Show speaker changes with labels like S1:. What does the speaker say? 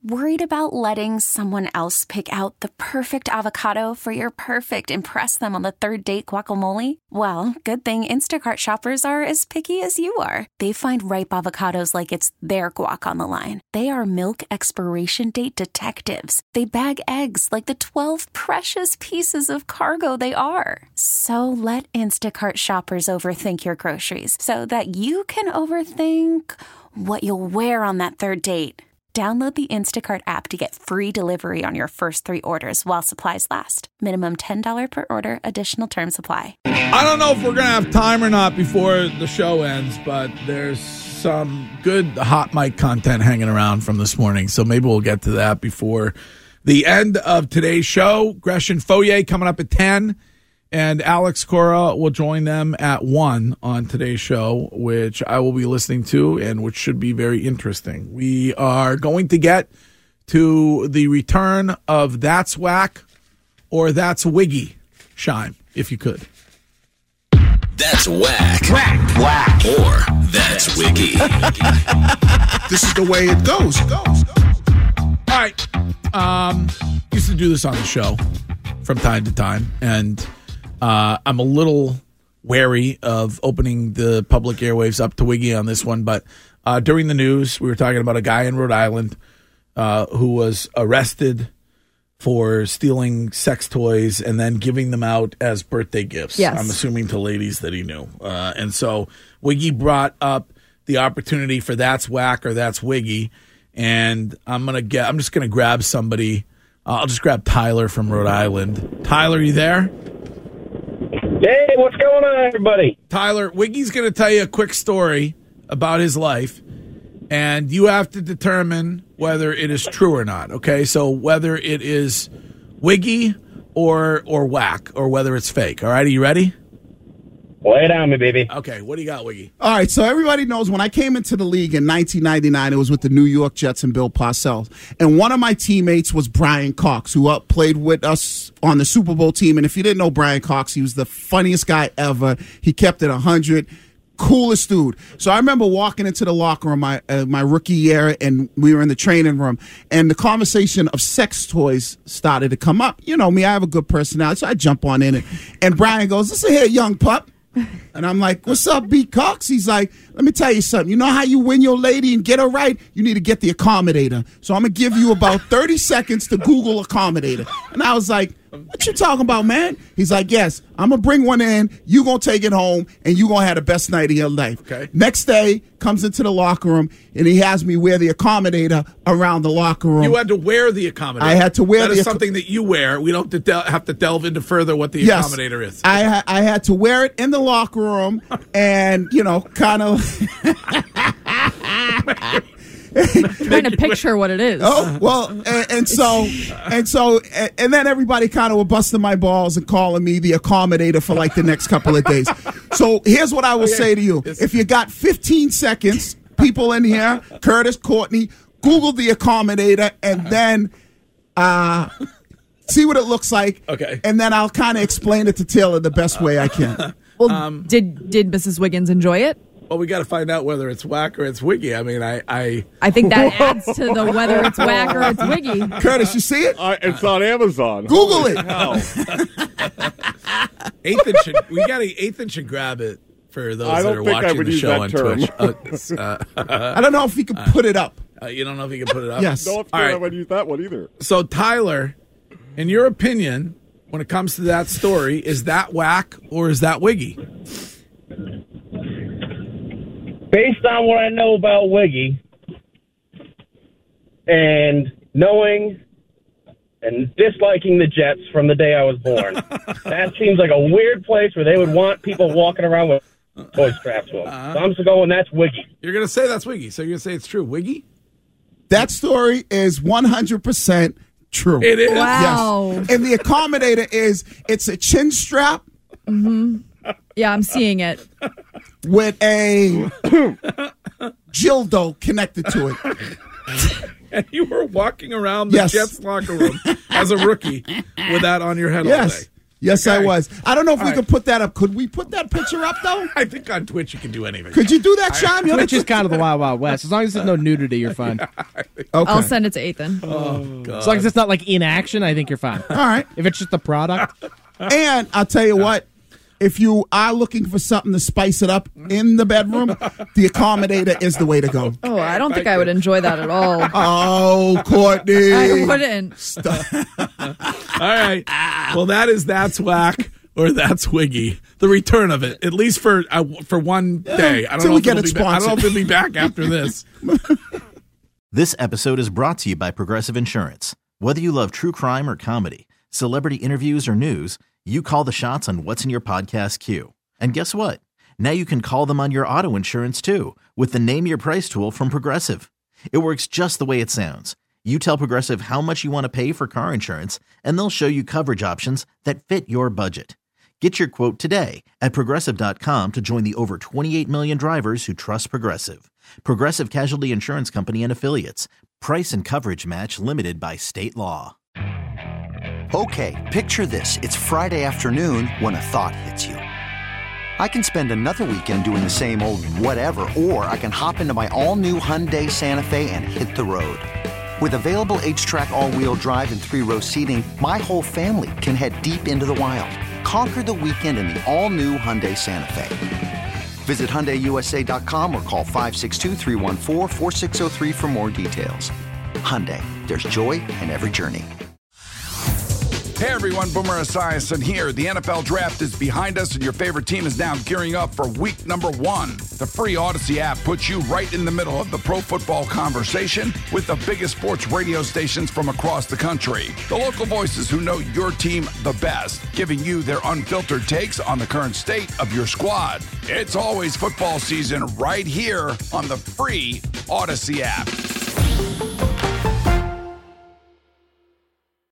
S1: Worried about letting someone else pick out the perfect avocado for your perfect impress them on the third date guacamole? Well, good thing Instacart shoppers are as picky as you are. They find ripe avocados like it's their guac on the line. They are milk expiration date detectives. They bag eggs like the 12 precious pieces of cargo they are. So let Instacart shoppers overthink your groceries so that you can overthink what you'll wear on that third date. Download the Instacart app to get free delivery on your first 3 orders while supplies last. Minimum $10 per order. Additional terms apply.
S2: I don't know if we're going to have time or not before the show ends, but there's some good hot mic content hanging around from this morning, so maybe we'll get to that before the end of today's show. Gresham Foyer coming up at 10. And Alex Cora will join them at 1 on today's show, which I will be listening to and which should be very interesting. We are going to get to the return of That's Whack or That's Wiggy. Shime, if you could.
S3: That's whack. Whack. Whack. Or that's wiggy.
S4: This is the way it goes.
S2: All right. Used to do this on the show from time to time, and I'm a little wary of opening the public airwaves up to Wiggy on this one, but during the news, we were talking about a guy in Rhode Island who was arrested for stealing sex toys and then giving them out as birthday gifts.
S5: Yes.
S2: I'm assuming to ladies that he knew. And so Wiggy brought up the opportunity for That's Whack or That's Wiggy, and I'm just gonna grab somebody. I'll just grab Tyler from Rhode Island. Tyler, you there?
S6: Hey, what's going on, everybody?
S2: Tyler, Wiggy's going to tell you a quick story about his life, and you have to determine whether it is true or not, okay? So whether it is Wiggy or whack, or whether it's fake, all right? Are you ready?
S6: Lay it on me, baby.
S2: Okay, what do you got, Wiggy?
S4: All right, so everybody knows when I came into the league in 1999, it was with the New York Jets and Bill Parcells. And one of my teammates was Brian Cox, who played with us on the Super Bowl team. And if you didn't know Brian Cox, he was the funniest guy ever. He kept it 100. Coolest dude. So I remember walking into the locker room my rookie year, and we were in the training room, and the conversation of sex toys started to come up. You know me, I have a good personality, so I jump on in it. And Brian goes, "Listen here, young pup." And I'm like, "What's up, B. Cox?" He's like, "Let me tell you something. You know how you win your lady and get her right? You need to get the accommodator. So I'm going to give you about 30 seconds to Google accommodator." And I was like, "What you talking about, man?" He's like, "Yes, I'm going to bring one in. You going to take it home, and you going to have the best night of your life."
S2: Okay.
S4: Next day, comes into the locker room, and he has me wear the accommodator around the locker room.
S2: You had to wear the accommodator.
S4: I had to wear
S2: That is something that you wear. We don't have to delve into further what the accommodator is.
S4: I had to wear it in the locker room and, kind of...
S5: Trying to picture what it is.
S4: Oh, well, and then everybody kind of were busting my balls and calling me the accommodator for like the next couple of days. So here's what I will say to you. If you got 15 seconds, people in here, Curtis, Courtney, Google the accommodator and then see what it looks like.
S2: Okay.
S4: And then I'll kind of explain it to Taylor the best way I can.
S5: Well, did Mrs. Wiggins enjoy it?
S2: Well, we got to find out whether it's whack or it's wiggy. I mean, I
S5: think that adds to the whether it's whack or it's wiggy.
S4: Curtis, you see it?
S7: It's on Amazon.
S4: Google it.
S2: Ethan should grab it for those that are watching the show on Twitch.
S4: I don't know if he can put it up.
S2: You don't know if he can put it up?
S4: Yes.
S7: No, I wouldn't use that one either.
S2: So, Tyler, in your opinion, when it comes to that story, is that whack or is that wiggy?
S6: Based on what I know about Wiggy and knowing and disliking the Jets from the day I was born, that seems like a weird place where they would want people walking around with toy strapped to them. So I'm just going, that's Wiggy.
S2: You're going to say that's wiggy, so you're going to say it's true. Wiggy?
S4: That story is 100% true.
S2: It is?
S5: Wow.
S4: Yes. And the accommodator it's a chin strap.
S5: Mm-hmm. Yeah, I'm seeing it.
S4: With a dildo connected to it.
S2: And you were walking around the Jets locker room as a rookie with that on your head all day.
S4: Yes,
S2: Okay.
S4: I was. I don't know if we
S2: All
S4: could put that up. Could we put that picture up, though?
S2: I think on Twitch you can do anything.
S4: Could you do that, Sean?
S8: Twitch is kind of the Wild Wild West. As long as there's no nudity, you're fine.
S4: Okay.
S5: I'll send it to Ethan.
S2: Oh, God.
S8: As long as it's not like in action, I think you're fine.
S4: All right.
S8: If it's just a product.
S4: And I'll tell you what, if you are looking for something to spice it up in the bedroom, the accommodator is the way to go.
S5: Oh, I don't think I would enjoy that at all.
S4: Oh, Courtney.
S5: I wouldn't.
S2: All right. Well, that's whack or that's Wiggy. The return of it, at least for one day. I don't
S4: Till
S2: know
S4: we
S2: if
S4: get
S2: it'll
S4: it
S2: be I don't know if
S4: sponsored.
S2: it'll be back after this.
S9: This episode is brought to you by Progressive Insurance. Whether you love true crime or comedy, celebrity interviews or news, you call the shots on what's in your podcast queue. And guess what? Now you can call them on your auto insurance too with the Name Your Price tool from Progressive. It works just the way it sounds. You tell Progressive how much you want to pay for car insurance, and they'll show you coverage options that fit your budget. Get your quote today at Progressive.com to join the over 28 million drivers who trust Progressive. Progressive Casualty Insurance Company and Affiliates. Price and coverage match limited by state law.
S10: Okay, picture this. It's Friday afternoon when a thought hits you. I can spend another weekend doing the same old whatever, or I can hop into my all-new Hyundai Santa Fe and hit the road. With available H-Track all-wheel drive and 3-row seating, my whole family can head deep into the wild. Conquer the weekend in the all-new Hyundai Santa Fe. Visit HyundaiUSA.com or call 562-314-4603 for more details. Hyundai, there's joy in every journey.
S11: Hey everyone, Boomer Esiason here. The NFL Draft is behind us and your favorite team is now gearing up for week number 1. The free Odyssey app puts you right in the middle of the pro football conversation with the biggest sports radio stations from across the country. The local voices who know your team the best, giving you their unfiltered takes on the current state of your squad. It's always football season right here on the free Odyssey app.